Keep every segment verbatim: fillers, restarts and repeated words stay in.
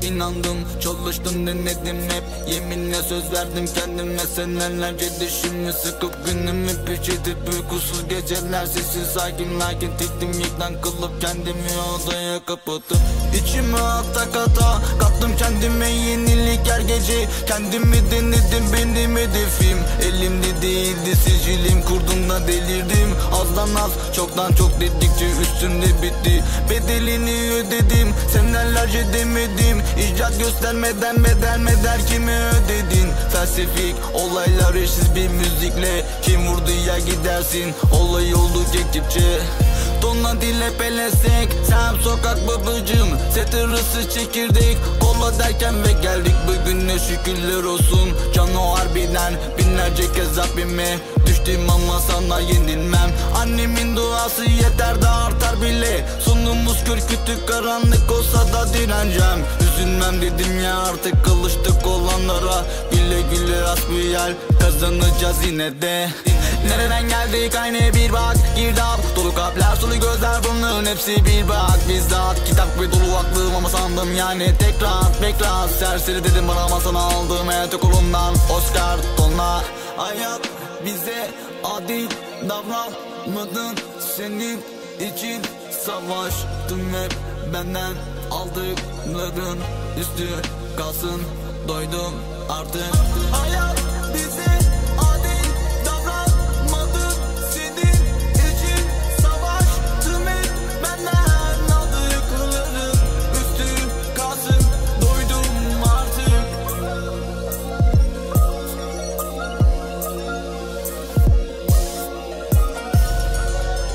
inandım, çalıştım, denedim hep. Yeminle söz verdim kendime, senelerce dişimi sıkıp günümü peçetip uykusuz geceler, sessiz sakin lakin tektim yekten kılıp kendimi odaya kapatıp içime ata kata kattım kendime yenilik her gece. Kendimi denedim, benim hedefim elimde değildi, sicilim kurdum da delirdim. Azdan az çoktan çok dedikçe üstümde bitti, bedelini ödedim. Senelerce demedim, icat göstermeden bedel meder kimi ödedin. Felsefik olaylar eşsiz bir müzikle, kim vurdu ya gidersin, olay oldu ekipçe. Tonla dile pelesek, sen sokak babacım, setırısı çekirdek kola derken ve geldik bugüne şükürler olsun. Can o harbiden binlerce kez Rabbime düştüm ama sana yenilmem. Annemin duası yeter de artar bile, sonumuz kör kütük karanlık olsa da direneceğim. Üzülmem dedim ya artık, alıştık olanlara, güle güle hasbihal kazanacağız yine de. Nereden geldik aynı bir bak, girdap dolu kalpler sulu gözler, bunların hepsi bir bak. Bizzat kitap ve dolu aklım ama sandım yani tek rahat bekrat. Serseri dedim bana ama sana aldım hayatı kolumdan Oscar tonla. Hayat bize adil davranmadın, senin için savaştım hep. Benden aldıkların üstü kalsın, doydum artık. Hayat bize adil davranmadın, senin için savaştım hep. Benden aldıkların üstü kalsın, doydum artık.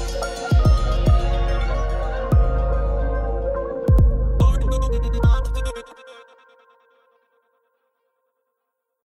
Doydum artık.